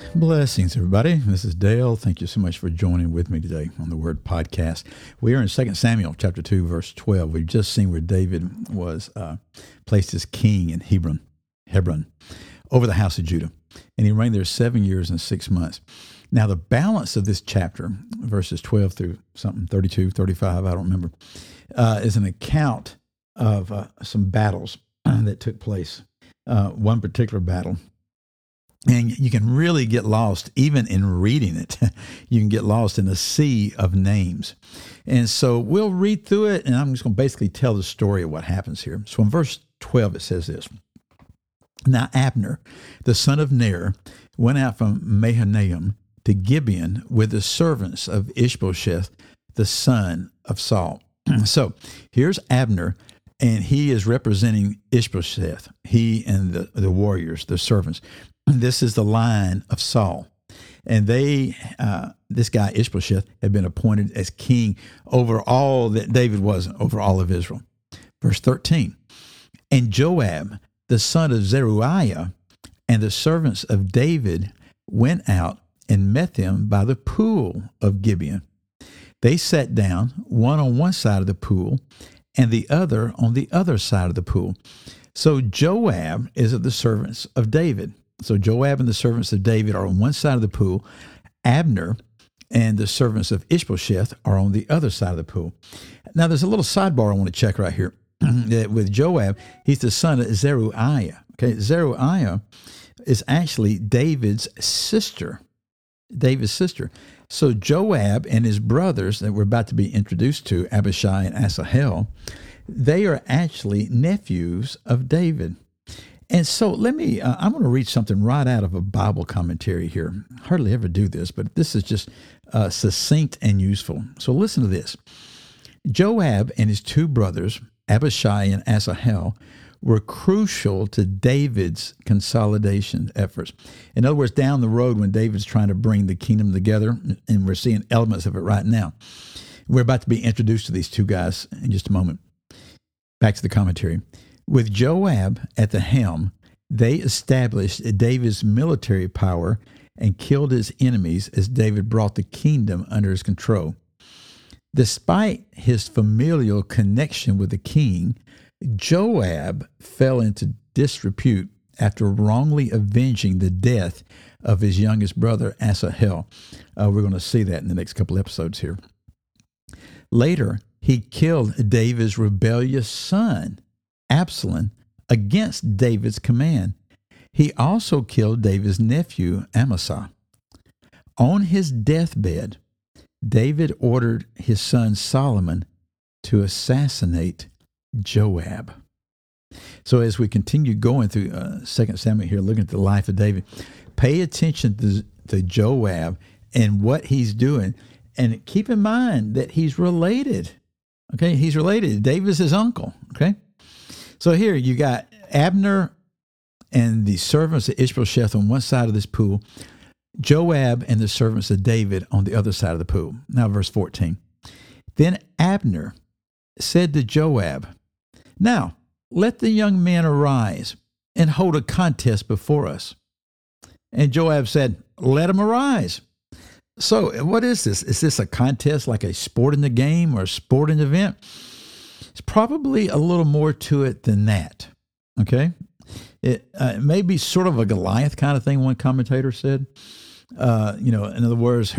Blessings, everybody. This is Dale. Thank you so much for joining with me today on the Word Podcast. We are in 2 Samuel chapter 2, verse 12. We've just seen where David was placed as king in Hebron, over the house of Judah. And he reigned there 7 years and 6 months. Now, the balance of this chapter, verses 12 through 32, 35, I don't remember, is an account of some battles that took place. One particular battle. And you can really get lost, even in reading it. You can get lost in a sea of names. And so we'll read through it, and I'm just going to basically tell the story of what happens here. So in verse 12, it says this. Now Abner, the son of Ner, went out from Mahanaim to Gibeon with the servants of Ishbosheth, the son of Saul. So here's Abner, and he is representing Ishbosheth, he and the warriors, the servants. This is the line of Saul. And this guy, Ishbosheth, had been appointed as king over all that David wasn't, over all of Israel. Verse 13, and Joab, the son of Zeruiah, and the servants of David went out and met them by the pool of Gibeon. They sat down, one on one side of the pool, and the other on the other side of the pool. So Joab is of the servants of David. So Joab and the servants of David are on one side of the pool. Abner and the servants of Ishbosheth are on the other side of the pool. Now, there's a little sidebar I want to check right here. With Joab, he's the son of Zeruiah. Okay, Zeruiah is actually David's sister. So Joab and his brothers that we're about to be introduced to, Abishai and Asahel, they are actually nephews of David. And so I'm going to read something right out of a Bible commentary here. Hardly ever do this, but this is just succinct and useful. So listen to this. Joab and his two brothers, Abishai and Asahel, were crucial to David's consolidation efforts. In other words, down the road when David's trying to bring the kingdom together, and we're seeing elements of it right now, we're about to be introduced to these two guys in just a moment. Back to the commentary. With Joab at the helm, they established David's military power and killed his enemies as David brought the kingdom under his control. Despite his familial connection with the king, Joab fell into disrepute after wrongly avenging the death of his youngest brother, Asahel. We're going to see that in the next couple episodes here. Later, he killed David's rebellious son, Absalom, against David's command. He also killed David's nephew, Amasa. On his deathbed, David ordered his son Solomon to assassinate Joab. So as we continue going through 2 Samuel here, looking at the life of David, pay attention to Joab and what he's doing. And keep in mind that he's related. Okay, he's related. David's his uncle. Okay. So here you got Abner and the servants of Ishbosheth on one side of this pool, Joab and the servants of David on the other side of the pool. Now, verse 14. Then Abner said to Joab, now let the young men arise and hold a contest before us. And Joab said, let them arise. So what is this? Is this a contest like a sport in the game or a sporting event? It's probably a little more to it than that, okay? It may be sort of a Goliath kind of thing, one commentator said. In other words,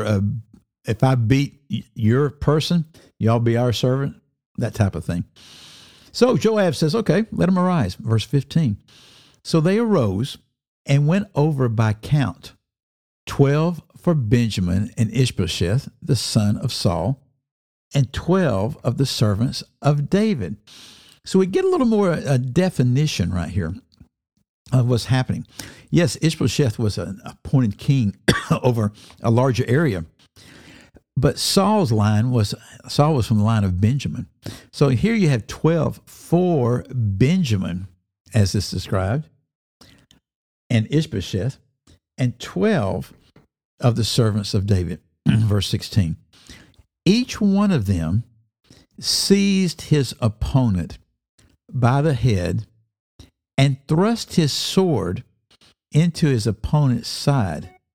if I beat your person, y'all be our servant, that type of thing. So Joab says, okay, let them arise. Verse 15. So they arose and went over by count, 12 for Benjamin and Ishbosheth, the son of Saul, and 12 of the servants of David. So we get a little more definition right here of what's happening. Yes, Ishbosheth was an appointed king over a larger area, but Saul was from the line of Benjamin. So here you have 12 for Benjamin, as is described, and Ishbosheth, and 12 of the servants of David. Verse 16. Each one of them seized his opponent by the head and thrust his sword into his opponent's side.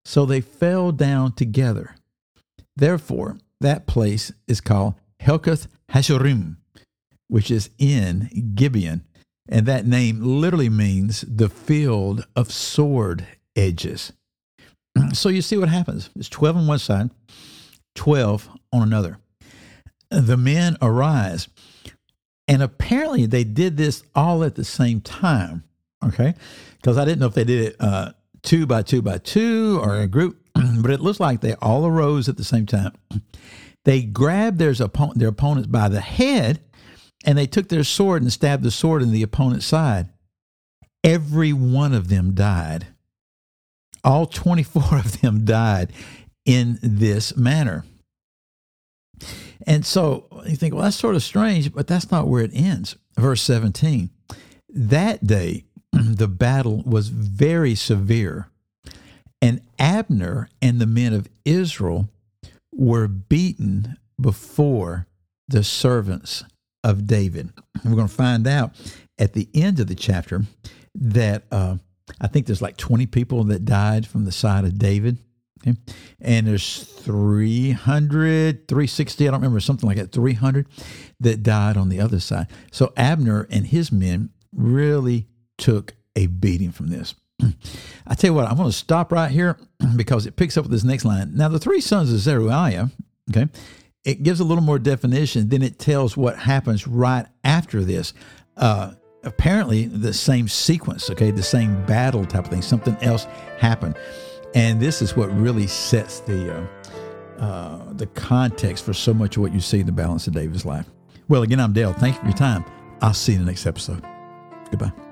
So they fell down together. Therefore, that place is called Helkath Hashurim, which is in Gibeon. And that name literally means the field of sword edges. So you see what happens. It's 12 on one side, 12 on another. The men arise. And apparently they did this all at the same time, okay? Because I didn't know if they did it 2 by 2 by 2 or a group, but it looks like they all arose at the same time. They grabbed their opponents by the head, and they took their sword and stabbed the sword in the opponent's side. Every one of them died. All 24 of them died in this manner. And so you think, well, that's sort of strange, but that's not where it ends. Verse 17, that day the battle was very severe, and Abner and the men of Israel were beaten before the servants of David. And we're going to find out at the end of the chapter that I think there's like 20 people that died from the side of David. Okay. And there's 360, I don't remember, something like that, 300 that died on the other side. So Abner and his men really took a beating from this. I tell you what, I'm going to stop right here because it picks up with this next line. Now, the 3 sons of Zeruiah, okay, it gives a little more definition. Then it tells what happens right after this. Apparently, the same sequence, okay, the same battle type of thing. Something else happened. And this is what really sets the context for so much of what you see in the balance of David's life. Well, again, I'm Dale. Thank you for your time. I'll see you in the next episode. Goodbye.